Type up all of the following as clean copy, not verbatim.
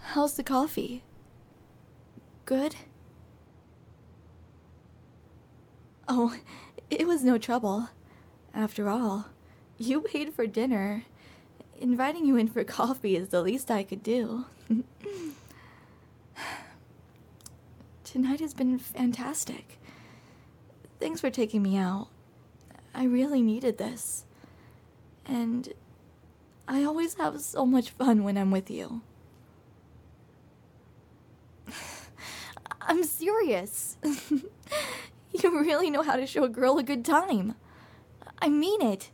How's the coffee? Good? Oh, it was no trouble. After all, you paid for dinner. Inviting you in for coffee is the least I could do. Tonight has been fantastic. Thanks for taking me out. I really needed this. And I always have so much fun when I'm with you. I'm serious. You really know how to show a girl a good time. I mean it.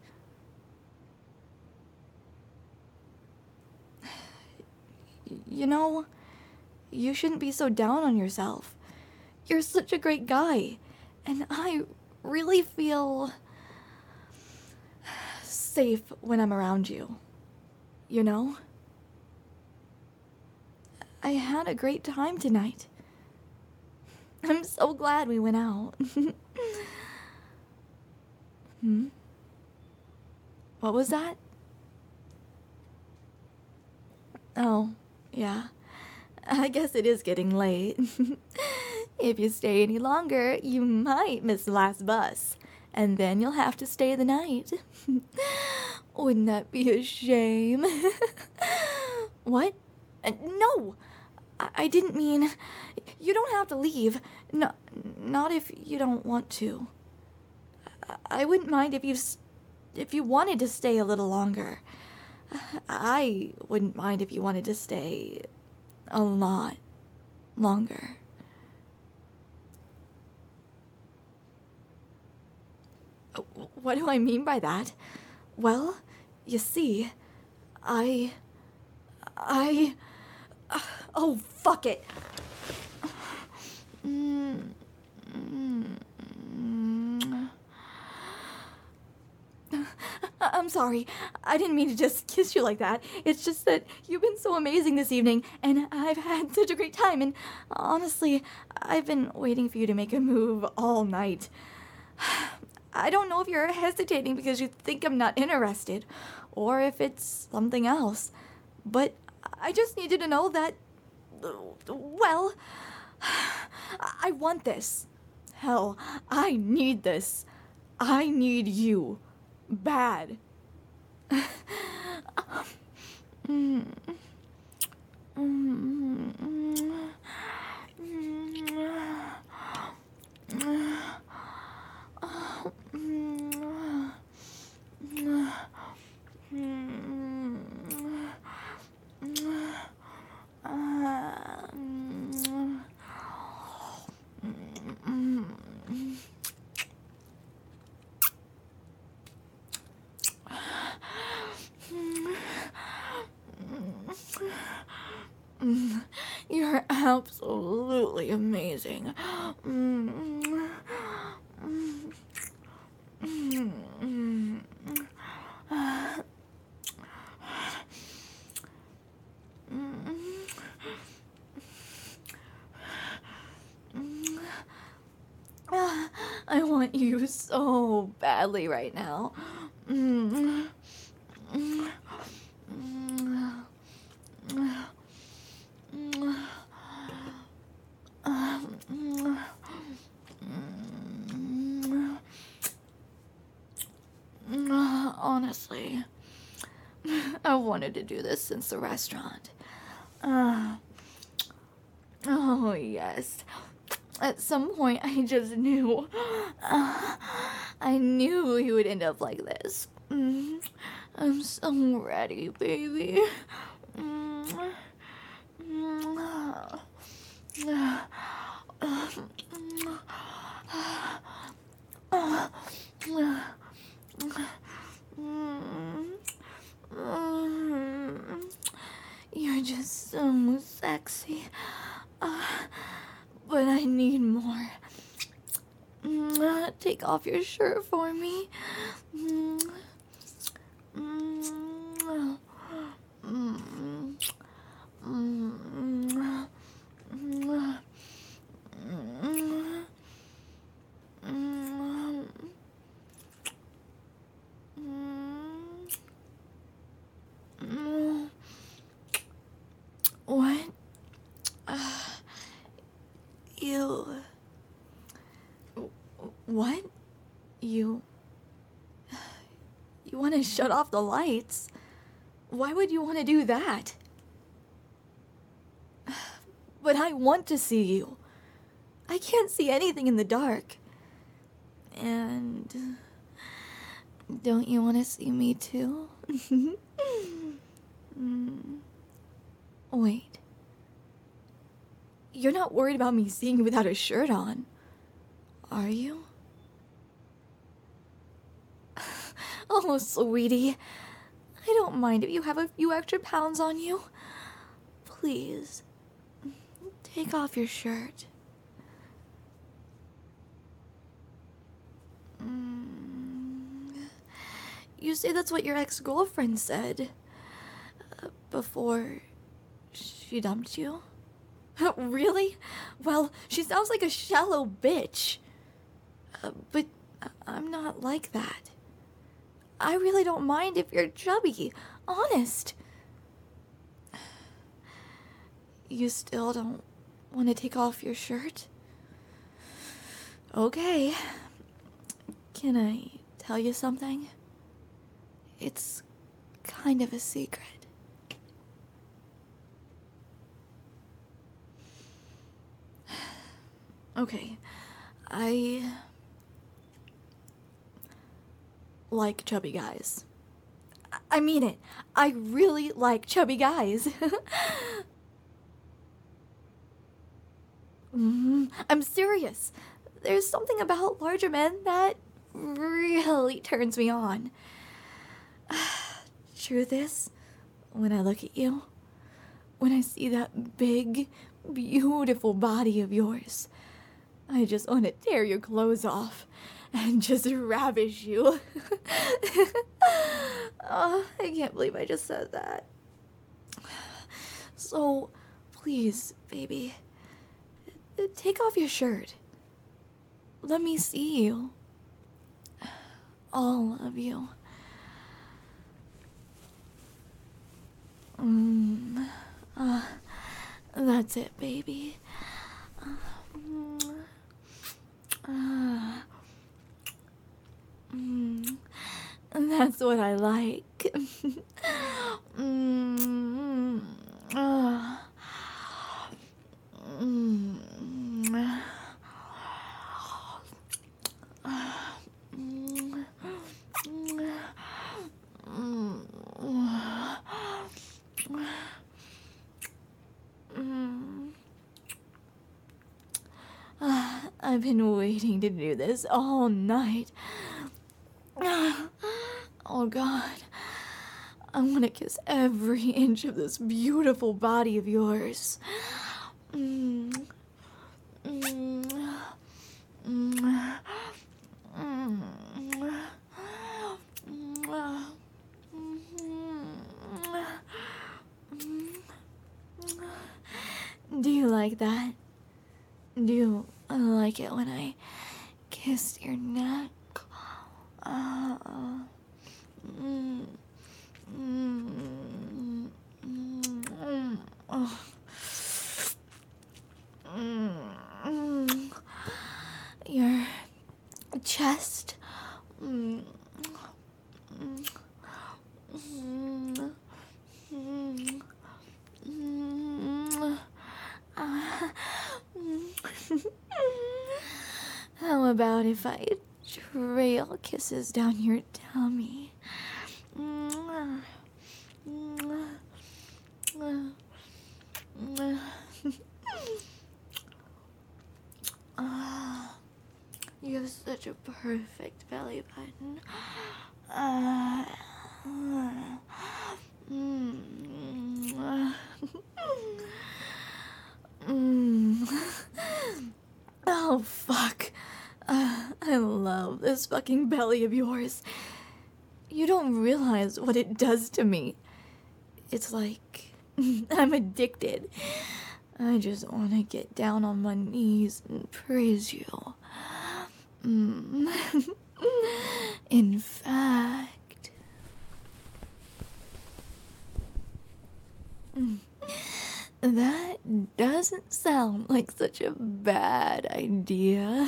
You know, you shouldn't be so down on yourself. You're such a great guy, and I really feel safe when I'm around you. You know? I had a great time tonight. I'm so glad we went out. What was that? Oh, yeah. I guess it is getting late. If you stay any longer, you might miss the last bus. And then you'll have to stay the night. Wouldn't that be a shame? What? No! I didn't mean... You don't have to leave. No, not if you don't want to. I wouldn't mind if you wanted to stay a little longer. I wouldn't mind if you wanted to stay a lot longer. What do I mean by that? Well, you see, oh, fuck it. I'm sorry. I didn't mean to just kiss you like that. It's just that you've been so amazing this evening, and I've had such a great time, and honestly, I've been waiting for you to make a move all night. I don't know if you're hesitating because you think I'm not interested, or if it's something else, but I just need you to know that, well, I want this. Hell, I need this. I need you. Bad. You're absolutely amazing. I want you so badly right now. Honestly, I wanted to do this since the restaurant. Oh, yes. At some point, I just knew. I knew he would end up like this. I'm so ready, baby. You're just so sexy. But I need more. Take off your shirt for me. What Ew. What? You want to shut off the lights? Why would you want to do that? But I want to see you. I can't see anything in the dark. And don't you want to see me too? Wait. You're not worried about me seeing you without a shirt on, are you? Oh, sweetie. I don't mind if you have a few extra pounds on you. Please, take off your shirt. You say that's what your ex-girlfriend said before she dumped you? Really? Well, she sounds like a shallow bitch. But I'm not like that. I really don't mind if you're chubby, honest. You still don't want to take off your shirt? Okay. Can I tell you something? It's kind of a secret. Okay, I like chubby guys. I mean it. I really like chubby guys. I'm serious. There's something about larger men that really turns me on. Truth is, when I look at you, when I see that big, beautiful body of yours, I just want to tear your clothes off and just ravish you. Oh, I can't believe I just said that. So, please, baby, take off your shirt. Let me see you. All of you. That's it, baby. That's what I like. I've been waiting to do this all night. Oh God, I want to kiss every inch of this beautiful body of yours. Do you like that? Do you like it when I kiss your neck? Your chest. How about if I trail kisses down your tummy? You have such a perfect belly button. Oh, fuck. I love this fucking belly of yours. You don't realize what it does to me. It's like I'm addicted. I just want to get down on my knees and praise you. In fact... That doesn't sound like such a bad idea.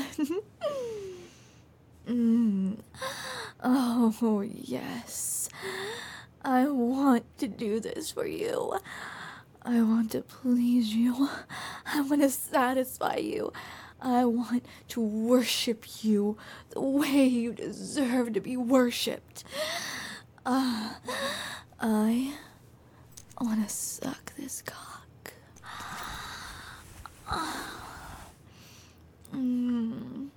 mm. Oh, yes. I want to do this for you. I want to please you. I want to satisfy you. I want to worship you the way you deserve to be worshipped. I want to suck this cock. Mm.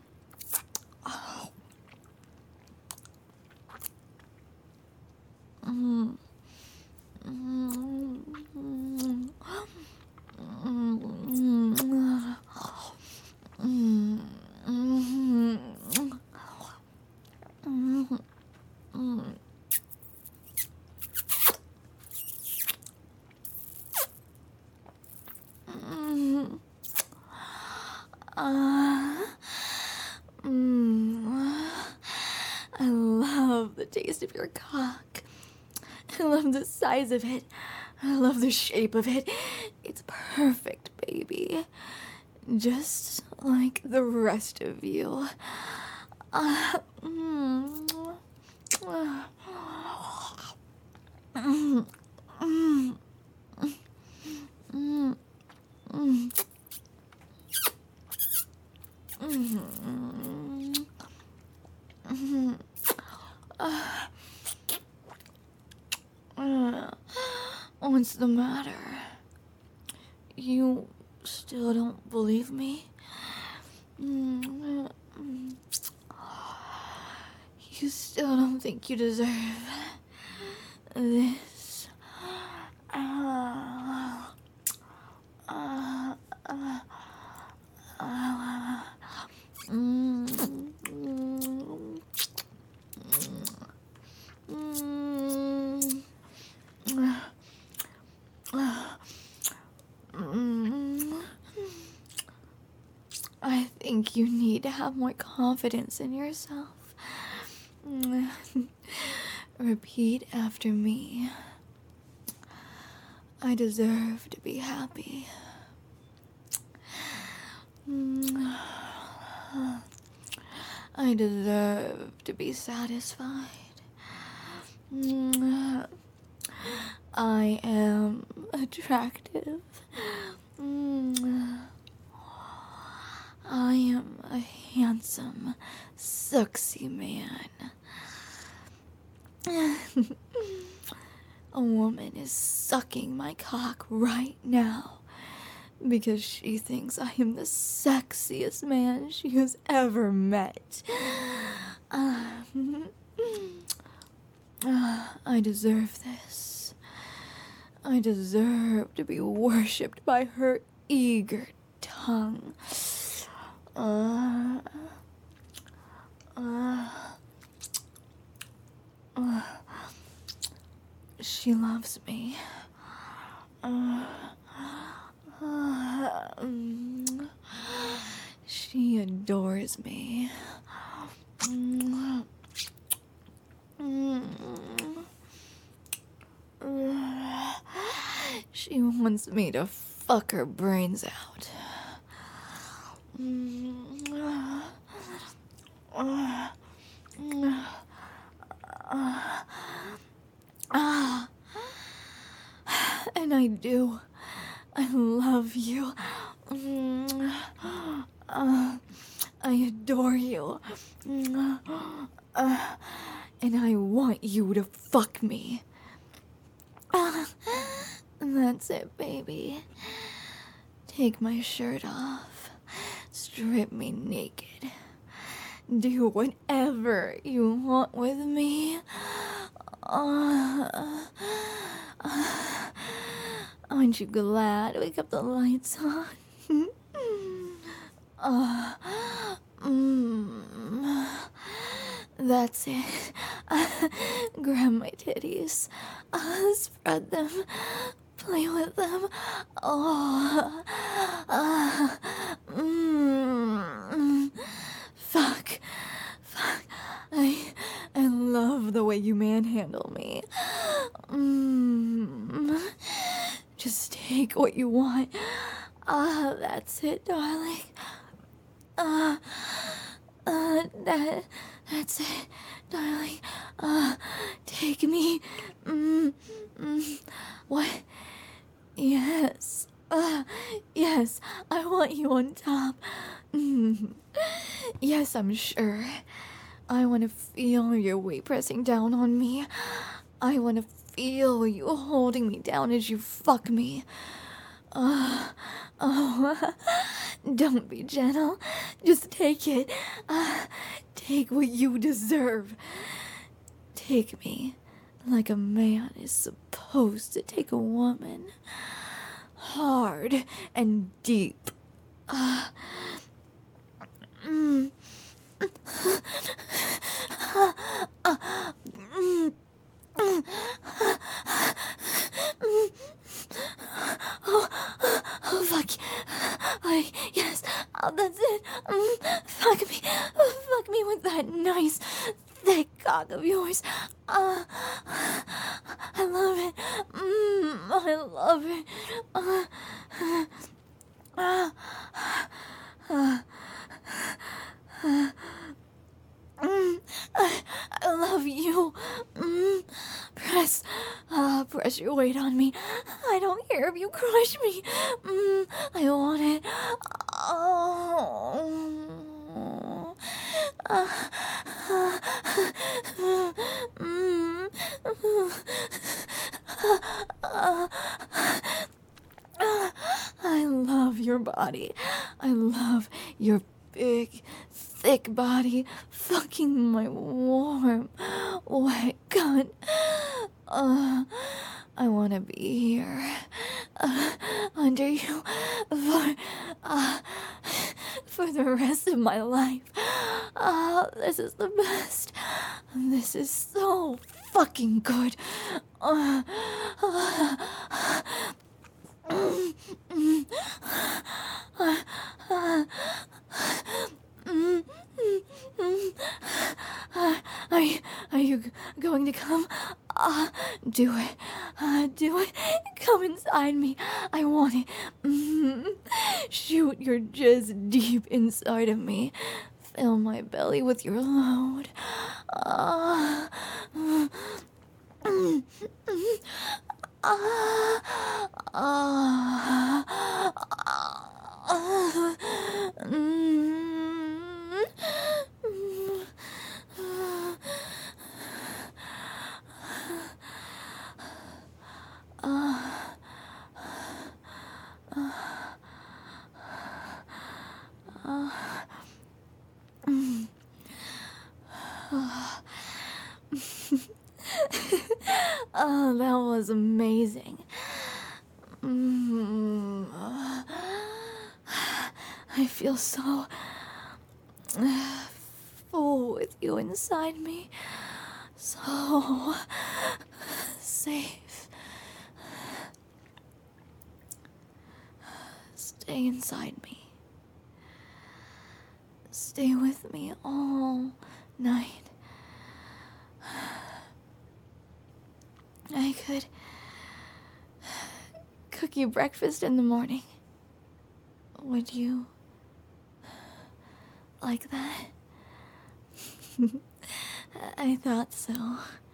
Mm. I love the taste of your cock. I love the size of it. I love the shape of it. It's perfect, baby. Just like the rest of you. What's the matter? You still don't believe me? You still don't think you deserve this? I think you need to have more confidence in yourself. Repeat after me. I deserve to be happy. I deserve to be satisfied. I am attractive. I am a handsome, sexy man. A woman is sucking my cock right now because she thinks I am the sexiest man she has ever met. I deserve this. I deserve to be worshipped by her eager tongue. She loves me. She adores me. She wants me to fuck her brains out. And I do. I love you. I adore you. And I want you to fuck me. That's it, baby. Take my shirt off. Strip me naked. Do whatever you want with me. Aren't you glad we kept the lights on? That's it. Grab my titties. Spread them. Play with them. Fuck. I love the way you manhandle me. Just take what you want. That's it, darling. Uh, that's it, darling. Take me. What? Yes. Yes, I want you on top. Yes, I'm sure. I want to feel your weight pressing down on me. I want to feel you holding me down as you fuck me. Oh, don't be gentle. Just take it. Take what you deserve. Take me like a man is supposed to take a woman. Hard and deep. Oh, fuck. Yes, that's it. Fuck me. Fuck me with that nice, thick cock of yours. I love it. I love it. I love you. Press your weight on me. I don't care if you crush me. I want it. Oh. I love your body. I love your big, thick body fucking my warm, wet cunt. I want to be here under you for the rest of my life. This is the best. This is so fucking good. Are you going to come? Do it. Do it. Come inside me. I want it. Shoot your jizz deep inside of me. Fill my belly with your load. Oh, that was amazing. I feel so full with you inside me. So safe. Stay inside me. Stay with me all night. I could cook you breakfast in the morning. Would you like that? I thought so.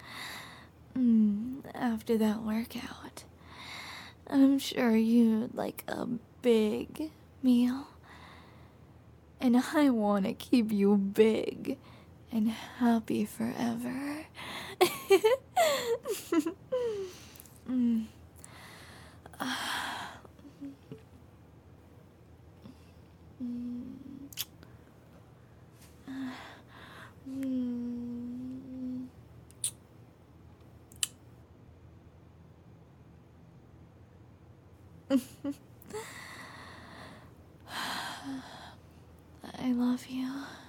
After that workout, I'm sure you'd like a big meal. And I want to keep you big and happy forever. I love you.